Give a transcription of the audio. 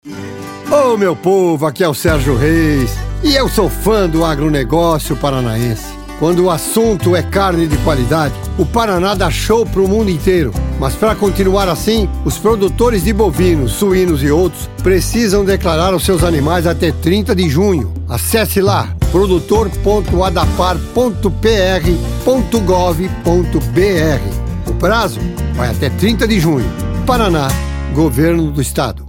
Ô meu povo, aqui é o Sérgio Reis e eu sou fã do agronegócio paranaense. Quando o assunto é carne de qualidade, o Paraná dá show pro mundo inteiro. Mas para continuar assim, os produtores de bovinos, suínos e outros precisam declarar os seus animais até 30 de junho. Acesse lá produtor.adapar.pr.gov.br. O prazo vai até 30 de junho. Paraná, Governo do Estado.